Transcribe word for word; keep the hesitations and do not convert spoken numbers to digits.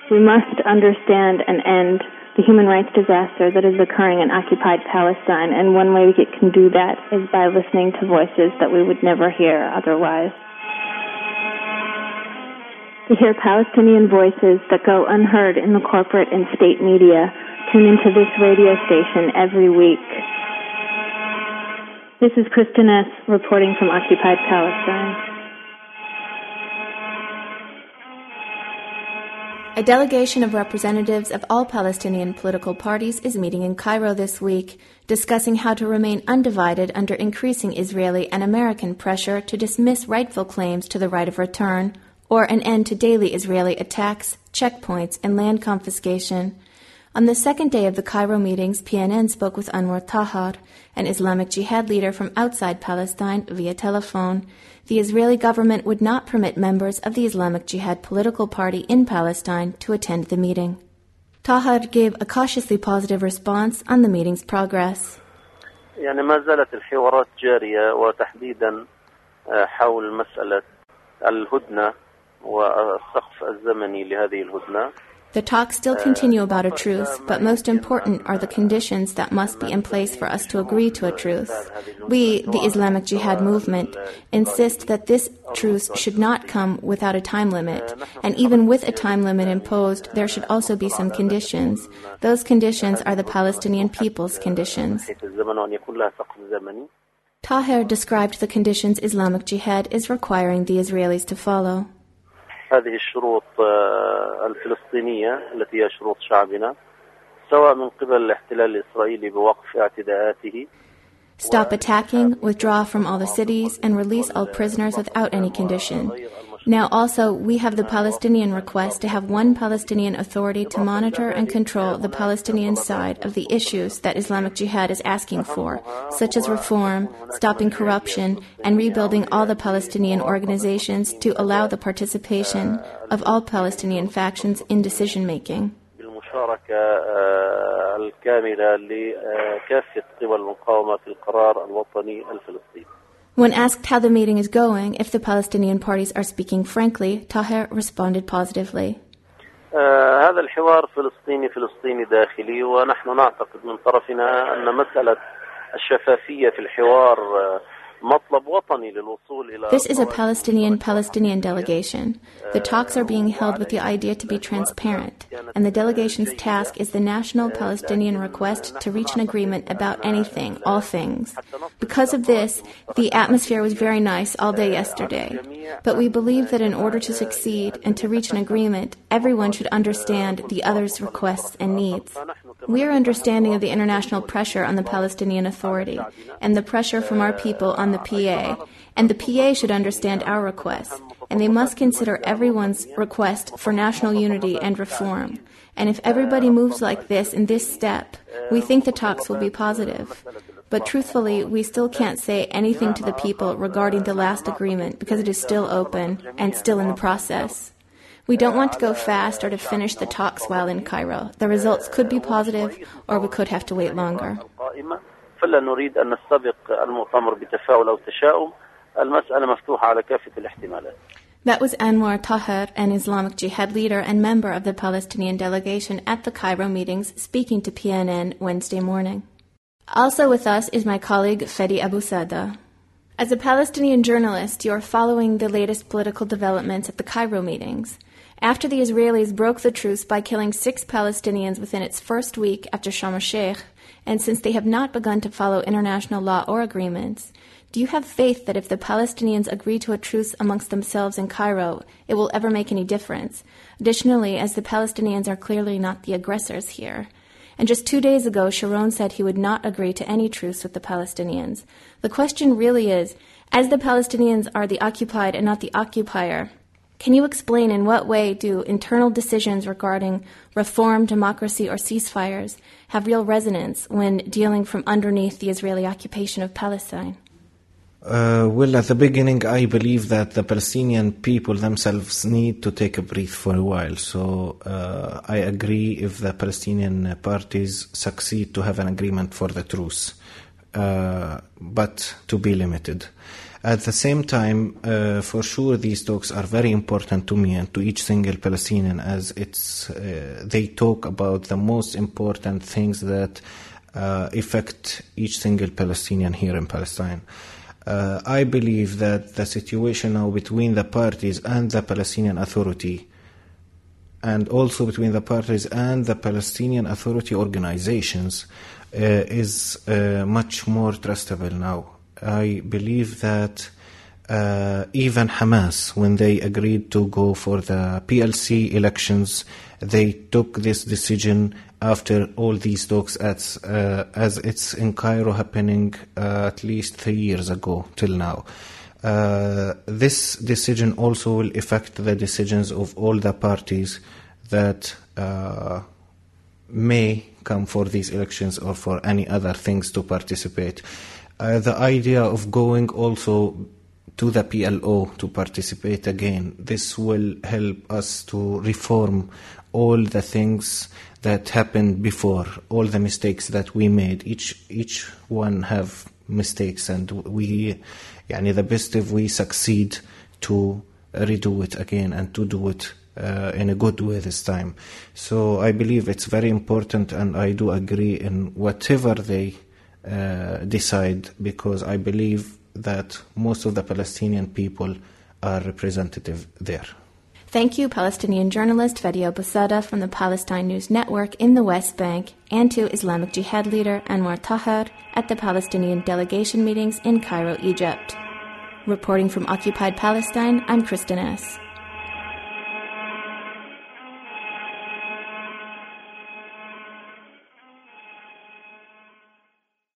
We must understand and end the human rights disaster that is occurring in occupied Palestine, and one way we can do that is by listening to voices that we would never hear otherwise. To hear Palestinian voices that go unheard in the corporate and state media, tune into this radio station every week. This is Kristen S. reporting from occupied Palestine. A delegation of representatives of all Palestinian political parties is meeting in Cairo this week, discussing how to remain undivided under increasing Israeli and American pressure to dismiss rightful claims to the right of return, or an end to daily Israeli attacks, checkpoints, and land confiscation. On the second day of the Cairo meetings, P N N spoke with Anwar Tahar, an Islamic Jihad leader from outside Palestine, via telephone. The Israeli government would not permit members of the Islamic Jihad political party in Palestine to attend the meeting. Tahar gave a cautiously positive response on the meeting's progress. يعني ما زالت الحوارات جارية وتحديدا حول مسألة الهدنة والسقف الزمني لهذه الهدنة. The talks still continue about a truce, but most important are the conditions that must be in place for us to agree to a truce. We, the Islamic Jihad movement, insist that this truce should not come without a time limit, and even with a time limit imposed, there should also be some conditions. Those conditions are the Palestinian people's conditions. Tahir described the conditions Islamic Jihad is requiring the Israelis to follow. هذه الشروط الفلسطينية التي هي شروط شعبنا سواء من قبل الاحتلال الإسرائيلي بوقف اعتداءاته. Stop attacking, withdraw from all the cities, and release all prisoners without any condition. Now also, we have the Palestinian request to have one Palestinian authority to monitor and control the Palestinian side of the issues that Islamic Jihad is asking for, such as reform, stopping corruption, and rebuilding all the Palestinian organizations to allow the participation of all Palestinian factions in decision-making. When asked how the meeting is going, if the Palestinian parties are speaking frankly, Tahir responded positively. هذا الحوار فلسطيني فلسطيني داخلي ونحن نعتقد من طرفنا أن مسألة الشفافية في الحوار This is a Palestinian-Palestinian delegation. The talks are being held with the idea to be transparent, and the delegation's task is the national Palestinian request to reach an agreement about anything, all things. Because of this, the atmosphere was very nice all day yesterday. But we believe that in order to succeed and to reach an agreement, everyone should understand the other's requests and needs. We are understanding of the international pressure on the Palestinian Authority and the pressure from our people on the P A, and the P A should understand our requests, and they must consider everyone's request for national unity and reform. And if everybody moves like this in this step, we think the talks will be positive. But truthfully, we still can't say anything to the people regarding the last agreement because it is still open and still in the process. We don't want to go fast or to finish the talks while in Cairo. The results could be positive, or we could have to wait longer. فلا نريد أن نستبق المؤتمر بتفاؤل أو تشاؤم. المسألة مفتوحة على كافة الاحتمالات. That was Anwar Tahar, an Islamic Jihad leader and member of the Palestinian delegation at the Cairo meetings, speaking to P N N Wednesday morning. Also with us is my colleague Fedi Abusada. As a Palestinian journalist, you are following the latest political developments at the Cairo meetings. After the Israelis broke the truce by killing six Palestinians within its first week after Sharm el-Sheikh, and since they have not begun to follow international law or agreements, do you have faith that if the Palestinians agree to a truce amongst themselves in Cairo, it will ever make any difference? Additionally, as the Palestinians are clearly not the aggressors here. And just two days ago, Sharon said he would not agree to any truce with the Palestinians. The question really is, as the Palestinians are the occupied and not the occupier, can you explain in what way do internal decisions regarding reform, democracy, or ceasefires have real resonance when dealing from underneath the Israeli occupation of Palestine? Uh, well, at the beginning, I believe that the Palestinian people themselves need to take a breath for a while. So uh, I agree if the Palestinian parties succeed to have an agreement for the truce, uh, but to be limited. At the same time, uh, for sure, these talks are very important to me and to each single Palestinian, as it's uh, they talk about the most important things that uh, affect each single Palestinian here in Palestine. Uh, I believe that the situation now between the parties and the Palestinian Authority, and also between the parties and the Palestinian Authority organizations, uh, is uh, much more trustable now. I believe that uh, even Hamas, when they agreed to go for the P L C elections, they took this decision after all these talks as, uh, as it's in Cairo happening uh, at least three years ago till now. Uh, this decision also will affect the decisions of all the parties that uh, may come for these elections or for any other things to participate. Uh, the idea of going also to the P L O to participate again, this will help us to reform all the things that happened before, all the mistakes that we made. Each each one have mistakes, and we, yani the best if we succeed to redo it again and to do it uh, in a good way this time. So I believe it's very important, and I do agree in whatever they uh, decide, because I believe that most of the Palestinian people are representative there. Thank you, Palestinian journalist Fadi Abu Sada from the Palestine News Network in the West Bank, and to Islamic Jihad leader Anwar Taher at the Palestinian delegation meetings in Cairo, Egypt. Reporting from Occupied Palestine, I'm Kristen S.